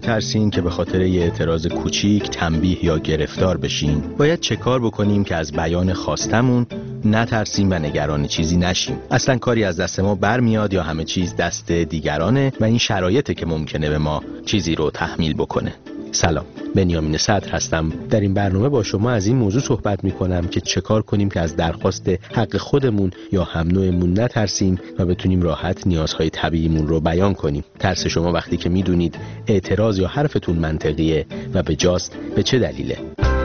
میترسین که به خاطر یه اعتراض کوچیک تنبیه یا گرفتار بشین؟ باید چه کار بکنیم که از بیان خواستمون نترسیم و نگران چیزی نشیم؟ اصلا کاری از دست ما برمیاد یا همه چیز دست دیگرانه و این شرایطه که ممکنه به ما چیزی رو تحمیل بکنه؟ سلام، بنیامین صدر هستم. در این برنامه با شما از این موضوع صحبت میکنم که چه کار کنیم که از درخواست حق خودمون یا هم نوعمون نترسیم و بتونیم راحت نیازهای طبیعیمون رو بیان کنیم. ترس شما وقتی که میدونید اعتراض یا حرفتون منطقیه و به جاست، به چه دلیله؟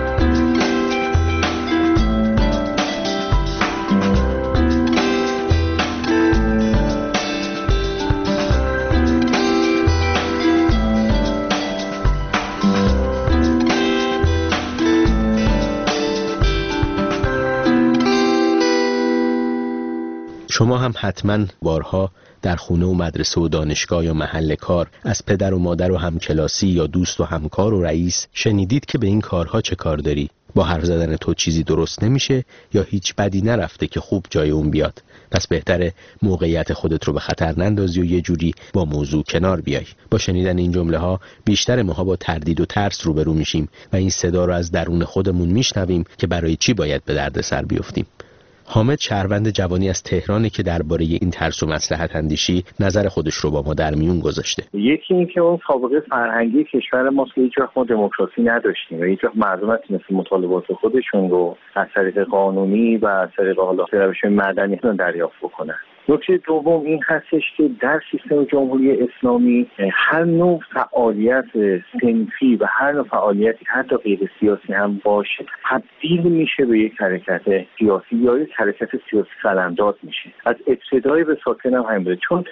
شما هم حتما بارها در خونه و مدرسه و دانشگاه یا محل کار از پدر و مادر و همکلاسی یا دوست و همکار و رئیس شنیدید که به این کارها چه کار داری؟ با حرف زدن تو چیزی درست نمیشه یا هیچ بدی نرفته که خوب جای اون بیاد. پس بهتره موقعیت خودت رو به خطر نندازی و یه جوری با موضوع کنار بیای. با شنیدن این جمله ها بیشتر ماها با تردید و ترس روبرو میشیم و این صدا رو از درون خودمون میشنویم که برای چی باید به درد سر بیفتیم. حامد شهروند جوانی از تهرانه که درباره این ترس و مصلحت اندیشی نظر خودش رو با ما در میون گذاشته. یکی این که اون سابقه فرهنگی کشور ما که هیچ وقت ما دموکراسی نداشتیم و هیچ وقت مردم مثل مطالبات خودشون رو از طریق قانونی و از طریق روش مدنی دریافت بکنن. نکته دوم این هستش که در سیستم جمهوری اسلامی هر نوع فعالیت صنفی و هر نوع فعالیتی حتی غیر سیاسی هم باشه تبدیل میشه به یک حرکت سیاسی یا یک حرکت سیاسی قلمداد میشه. از ابتدای به ساکن هم همین بوده، چون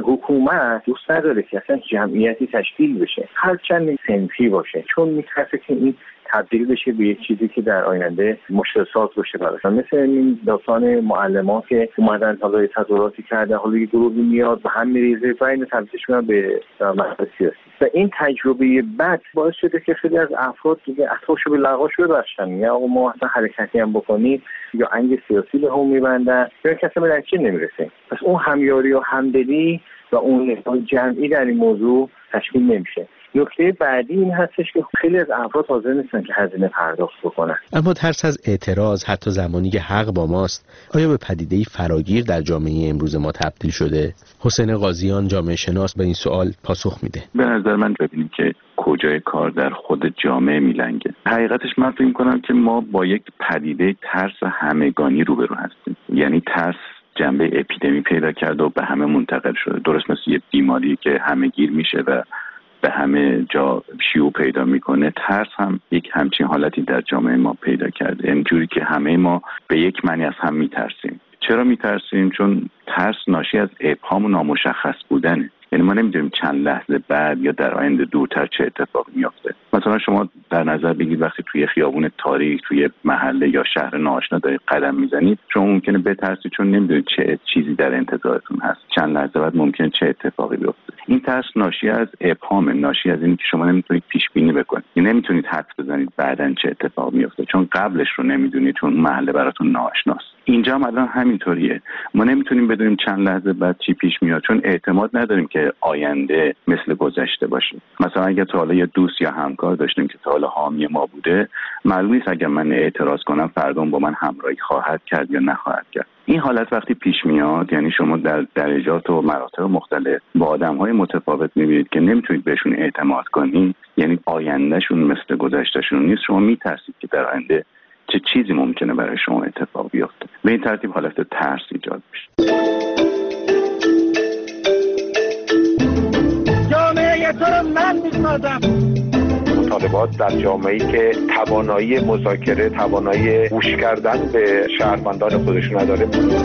حکومت دوست نداره که اصلا جمعیتی تشکیل بشه هرچند صنفی باشه، چون میترسه که این تبدیل بشه به یک چیزی که در آینده مشکلات باشه براشون. مثل این داستان معلمان که اومدن حالا تظاهراتی کردن، حالا یه گروهی میاد و هم میریزه و این تبدیلش میاد به مسئله سیاسی و این تجربه بد باعث شده که خیلی از افراد دیگه اطرافشو به لغاش ببخشن، یا آقا ما اصلا حرکتی هم بکنیم یا انگ سیاسی به هم میبندن یا کسی به نتیجه نمیرسه. پس اون همیاری و همدلی و اون جمعی در این موضوع تشکیل نمیشه. نکته بعدی این هستش که خیلی از افراد حاضر نیستن که هزینه پرداخت بکنن. اما ترس از اعتراض حتی زمانی که حق با ماست آیا به پدیده‌ای فراگیر در جامعه امروز ما تبدیل شده؟ حسین قاضیان جامعه شناس به این سوال پاسخ میده. به نظر من ببینیم که کجای کار در خود جامعه میلنگه. حقیقتش من فکر می‌کنم که ما با یک پدیده ترس همگانی روبرو هستیم. یعنی ترس جنبه اپیدمی پیدا کرده و به همه منتقل شده. درست مثل یه بیماری که همه گیر میشه و به همه جا شیوع پیدا میکنه، ترس هم یک همچین حالتی در جامعه ما پیدا کرده. اینجوری که همه ما به یک معنی از هم میترسیم. چرا میترسیم؟ چون ترس ناشی از ابهام و نامشخص بودنه. یعنی ما نمیدونیم چند لحظه بعد یا در آینده دورتر چه اتفاقی میفته. مثلا شما در نظر بگیرید وقتی توی خیابون تاریک، توی محله یا شهر ناآشنا دارید قدم میزنید، شما ممکنه بترسید چون نمیدونید چه چیزی در انتظارتون هست. چند لحظه بعد ممکنه چه اتفاقی بیفته. این ترس ناشی از ابهام، ناشی از اینه که شما نمیتونید پیش بینی بکنید. نمیتونید حدس بزنید بعداً چه اتفاقی میفته چون قبلش رو نمیدونید، چون محله براتون ناآشناست. اینجا هم الان همینطوریه. ما نمیتونیم بدونیم چند لحظه بعد چی پیش میاد چون اعتماد نداریم که آینده مثل گذشته باشه. مثلا اگه تا حالا یه دوست یا همکار داشتیم که تا حالا حامی ما بوده، معلوم نیست اگه من اعتراض کنم فردا با من همراهی خواهد کرد یا نخواهد کرد. این حالت وقتی پیش میاد، یعنی شما در درجات و مراتب مختلف با آدم‌های متفاوت می‌بینید که نمیتونید بهشون اعتماد کنید، یعنی آیندهشون مثل گذشتهشون نیست، شما میترسید که در آینده چه چیزی ممکنه برای شما اتفاق بیفته. به این ترتیب حالت ترس ایجاد میشه. جامعه تو رو من میسازم. مطالبات در جامعه‌ای که توانایی مذاکره، توانایی گوش کردن به شهروندان خودشون نداره.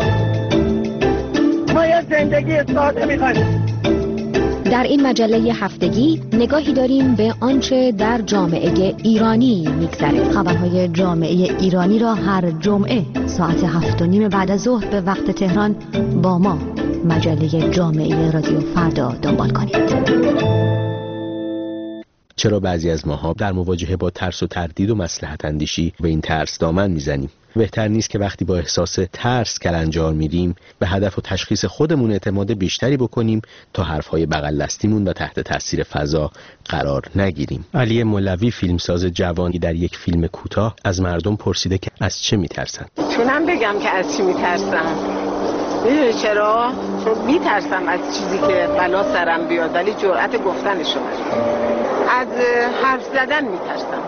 ما یه زندگی ساده می‌خوایم. در این مجله هفتگی نگاهی داریم به آنچه در جامعه ایرانی میگذره. خبرهای جامعه ایرانی را هر جمعه ساعت 7:30 بعد از ظهر به وقت تهران با ما مجله جامعه رادیو فردا دنبال کنید. چرا بعضی از ماها در مواجهه با ترس و تردید و مصلحت اندیشی به این ترس دامن میزنیم؟ بهتر نیست که وقتی با احساس ترس کلنجار میریم به هدف و تشخیص خودمون اعتماد بیشتری بکنیم تا حرفهای بغل دستیمون و تحت تاثیر فضا قرار نگیریم؟ علی مولوی، فیلمساز جوانی، در یک فیلم کوتاه از مردم پرسیده که از چه میترسن. چونم بگم که از چی میترسم؟ میدونی چرا؟ چون میترسم از چیزی که بلا سرم بیاد ولی جرأت گفتنشو ندارم. از حرف زدن میترسم،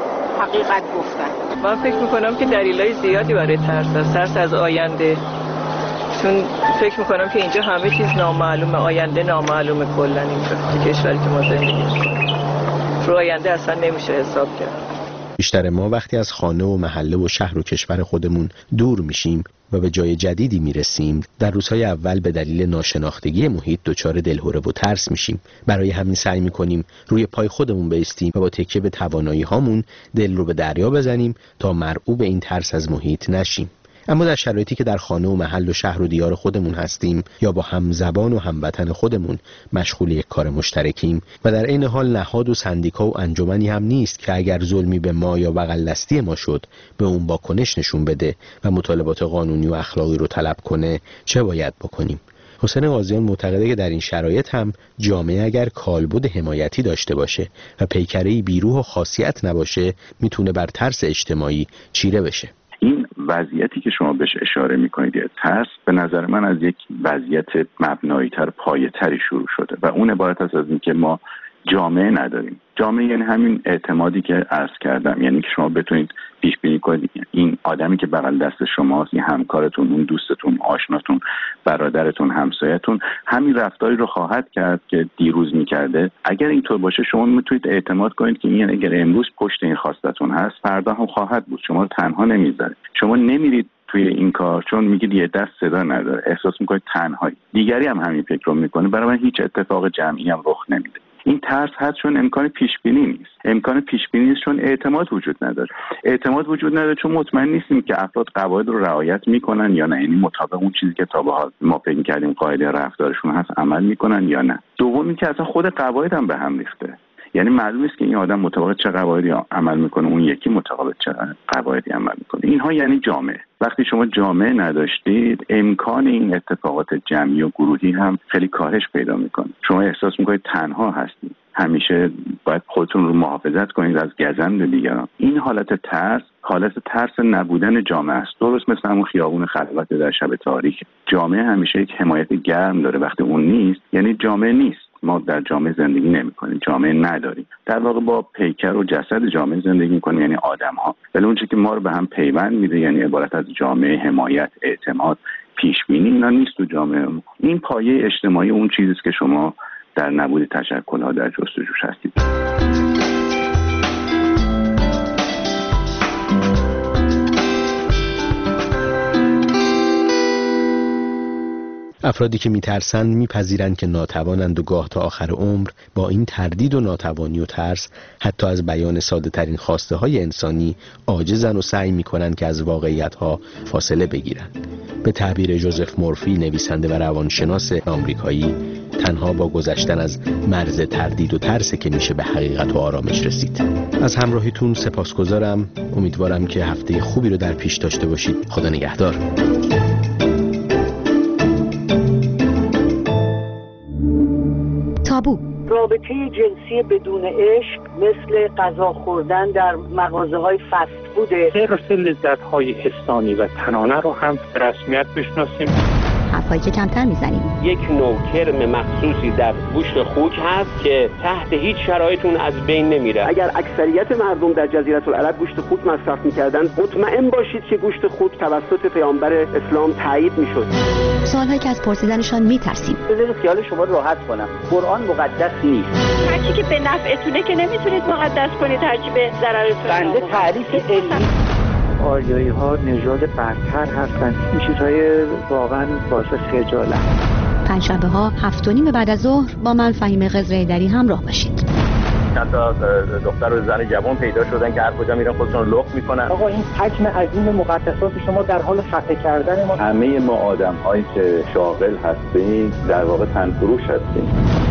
حقیقت گفتن. من فکر میکنم که دلایل زیادی برای ترس از آینده، چون فکر میکنم که اینجا همه چیز نامعلومه، آینده نامعلومه کلا اینجا تو کشوری که ما زندگی میکنیم. رو آینده اصلا نمیشه حساب کرد. بیشتر ما وقتی از خانه و محله و شهر و کشور خودمون دور میشیم و به جای جدیدی میرسیم، در روزهای اول به دلیل ناشناختگی محیط دچار دلهره و ترس میشیم. برای همین سعی میکنیم روی پای خودمون بایستیم و با تکیه به توانایی هامون دل رو به دریا بزنیم تا مرعوب این ترس از محیط نشیم. اما در شرایطی که در خانه و محل و شهر و دیار خودمون هستیم یا با همزبان و هموطن خودمون مشغول یک کار مشترکیم و در عین حال نهاد و سندیکا و انجمنی هم نیست که اگر ظلمی به ما یا بغل دستی ما شد به اون واکنش نشون بده و مطالبات قانونی و اخلاقی رو طلب کنه، چه باید بکنیم؟ حسین قاضیان معتقده که در این شرایط هم جامعه اگر کالبد حمایتی داشته باشه و پیکره‌ای بیروح و خاصیت نباشه میتونه بر ترس اجتماعی چیره بشه. این وضعیتی که شما بهش اشاره میکنید، ترس، به نظر من از یک وضعیت مبنایی‌تر، پایه‌تری شروع شده و اون عبارت است از اینکه ما جامعه نداریم. جامعه یعنی همین اعتمادی که عرض کردم، یعنی که شما بتونید پیش بینی کنید این آدمی که بغل دست شماست، این همکارتون، اون دوستتون، آشناتون، برادرتون، همسایتون همین رفتاری رو خواهد کرد که دیروز میکرده. اگر اینطور باشه شما میتونید اعتماد کنید که این اگر امروز پشت این خواستتون هست فردا هم خواهد بود. شما رو تنها نمیذاره. شما نمیرید توی این کار چون میگید یه دست صدا نداره، احساس میکنید تنهایی. دیگری هم همین فکر رو میکنه، برای من هیچ اتفاق جمعی هم رخ نمیده. این ترس هست چون امکان پیش بینی نیست. امکان پیش بینی نیست چون اعتماد وجود نداره. اعتماد وجود نداره چون مطمئن نیستیم که افراد قواعد رو رعایت میکنن یا نه، یعنی مطابق اون چیزی که تا به حال ما فکر کردیم قاعده رفتارشون هست عمل میکنن یا نه. دوم اینکه اصلا خود قواعد هم به هم ریخته. یعنی معلوم است که این آدم مطابق چه قواعدی عمل میکنه، اون یکی مطابق چه قواعدی عمل میکنه. اینها یعنی جامعه. وقتی شما جامعه نداشتید امکان این اتفاقات جمعی و گروهی هم خیلی کاهش پیدا میکنه. شما احساس میکنید تنها هستید، همیشه باید خودتون رو محافظت کنید از گزند دیگران. این حالت ترس نبودن جامعه است. درست مثل همون خیابون خلوت در شب تاریک. جامعه همیشه یک حمایت گرم داره. وقتی اون نیست یعنی جامعه نیست. ما در جامعه زندگی نمی‌کنیم، جامعه نداریم. در واقع با پیکر و جسد جامعه زندگی می‌کنیم، یعنی آدم‌ها. ولی اون چیزی که ما رو به هم پیوند میده یعنی عبارت از جامعه، حمایت، اعتماد، پیشبینی، اینا نیست تو جامعه. این پایه اجتماعی اون چیزی است که شما در نبود تشکل‌ها در جستجوش هستید. افرادی که میترسند میپذیرند که ناتوانند و گاه تا آخر عمر با این تردید و ناتوانی و ترس حتی از بیان ساده ترین خواسته های انسانی عاجزند و سعی میکنند که از واقعیت ها فاصله بگیرند. به تعبیر جوزف مورفی، نویسنده و روانشناس آمریکایی، تنها با گذشتن از مرز تردید و ترس که میشه به حقیقت و آرامش رسید. از همراهیتون سپاسگزارم. امیدوارم که هفته خوبی رو در پیش داشته باشید. خدا نگهدار. تابو. رابطه جنسی بدون عشق مثل غذا خوردن در مغازه‌های فست فوده. حرص لذت‌های حسانی و تنانه رو هم به رسمیت بشناسیم. حرفایی که کمتر میزنیم. یک نوع کرم مخصوصی در گوشت خوک هست که تحت هیچ شرایطی از بین نمیره. اگر اکثریت مردم در جزیره العرب گوشت خوک مصرف میکردن مطمئن باشید که گوشت خوک توسط پیامبر اسلام تایید میشد. سوالهایی که از پرسیدنشان میترسیم. بذارید خیال شما راحت کنم. قرآن مقدس نیست. هرچی که به نفعتونه که نمیتونید مقدس کنید، هرچی به ضررتونه. بنده تعریف علمی آریایی ها نژاد برتر هستند. این چیزهای واقعا باعث خجالت. پنجشنبه ها 7:30 بعد از ظهر با من فهیم قزره‌ایدری همراه باشید. چند تا دختر و زن جوان پیدا شدن که هر کجا میرن خودشون لخت میکنن. آقا این حجم عظیم مقدسات شما در حال خفه کردن ما. همه ما آدم‌هایی که شاغل هستیم در واقع تنفروش هستیم.